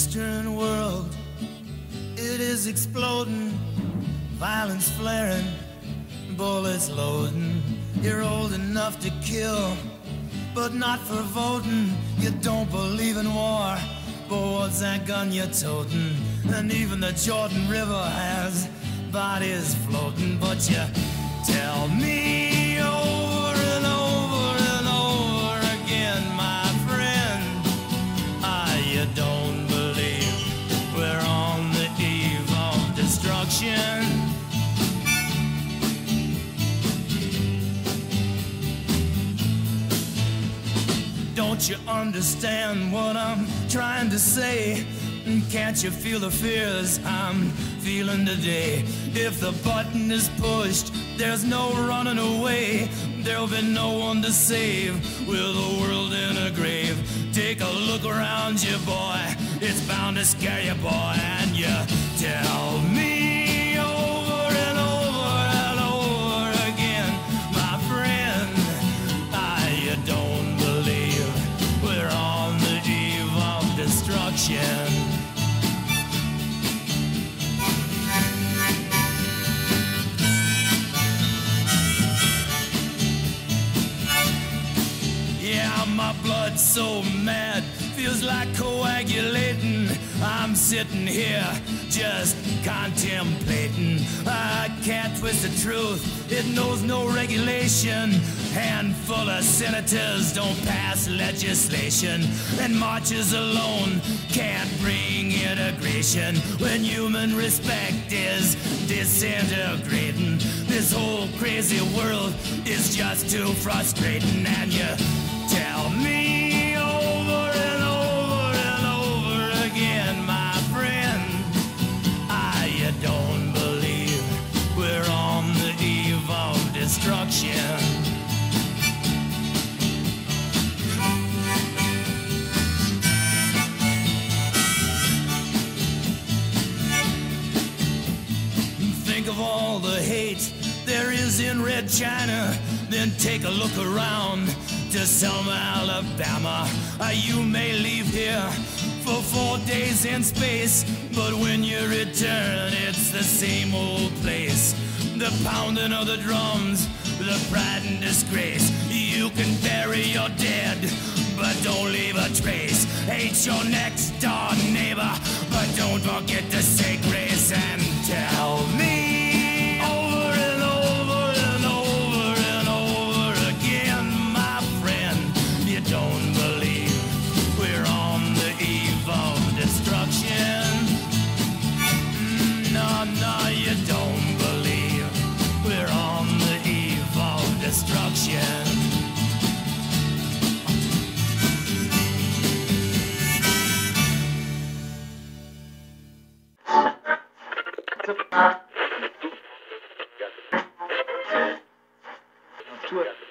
Western world, it is exploding, violence flaring, bullets loading. You're old enough to kill, but not for voting. You don't believe in war, but what's that gun you're toting? And even the Jordan River has bodies floating. But you tell me over and over and over again, my friend, you don't believe we're on the eve of destruction. Don't you understand what I'm trying to say? Can't you feel the fears I'm feeling today? If the button is pushed, there's no running away. There'll be no one to save with the world in a grave. Take a look around you, boy. It's bound to scare you, boy. And you tell me over and over and over again, my friend, you don't believe we're on the eve of destruction. Yeah, my blood's so mad, feels like coagulating. I'm sitting here just contemplating. I can't twist the truth, it knows no regulation. Handful of senators don't pass legislation, and marches alone can't bring integration. When human respect is disintegrating, this whole crazy world is just too frustrating. And you tell me over and over and over again, my friend, you don't believe we're on the eve of destruction. Think of all the hate there is in Red China, then take a look around to Selma, Alabama. You may leave here for 4 days in space, but when you return, it's the same old place. The pounding of the drums, the pride and disgrace. You can bury your dead, but don't leave a trace. Hate your next door neighbor, but don't forget to say grace. And tell me over and over and over and over again, my friend, you don't believe we're on the eve of destruction. No, you don't believe we're on the eve of destruction. To it.